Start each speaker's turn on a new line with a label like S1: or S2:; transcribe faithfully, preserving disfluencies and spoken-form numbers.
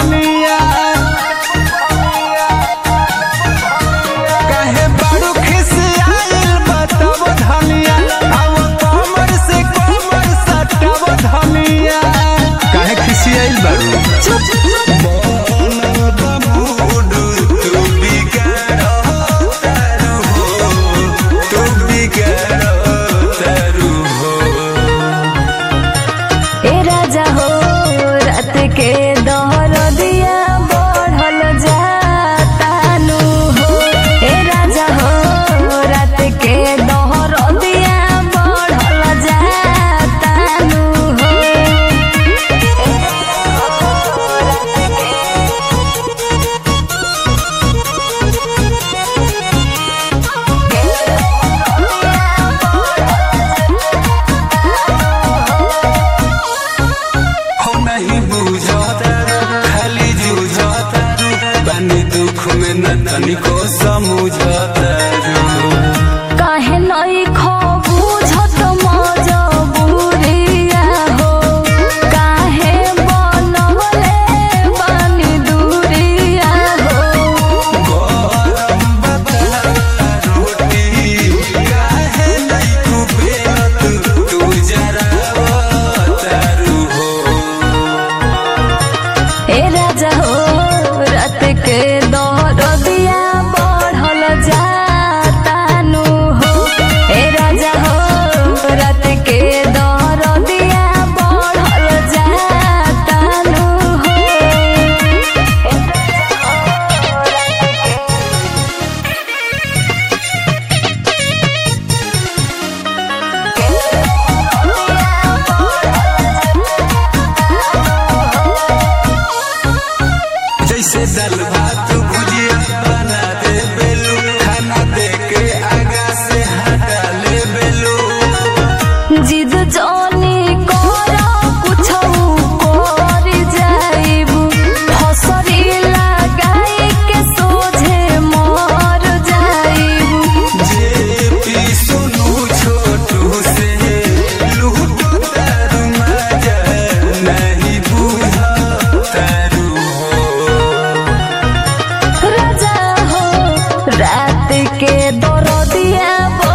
S1: धनिया काहे बारू खिसियाइल बताब धनिया अब कमर से कमर सटाब धनिया काहे खिसियाइल बारू
S2: के दहर दिया बढ़ल जातानु हो ए राजा हो रात के दहर दिया बढ़ल जातानु हो
S1: हो नहीं बुझता खाली जुझता बानी दुख में न तनिको समझता
S2: काहे नहीं खो बुझत मजबूरिया हो काहे बनवले बानी दूरिया हो
S1: गरम बता रोटी काहे नहीं कुबेरत तू जरा तारू हो
S2: ए राजा हो रात के दहर दिया बढ़ल जातानु हो ए राजा हो रात के दहर दिया बढ़ल जातानु हो
S1: जैसे दाल भात भुजिया बना दे बेलू खाना दे के आगा से हटा ले बेलू
S2: जिद जानी कर कुछौ कर जाइबू फसरी लगाई के सोझे मर जाइबू
S1: जे पी सुनू छोटू से लूटो तारू मजा नहीं बुझा तारू हो
S2: राजा हो रात के दरदिया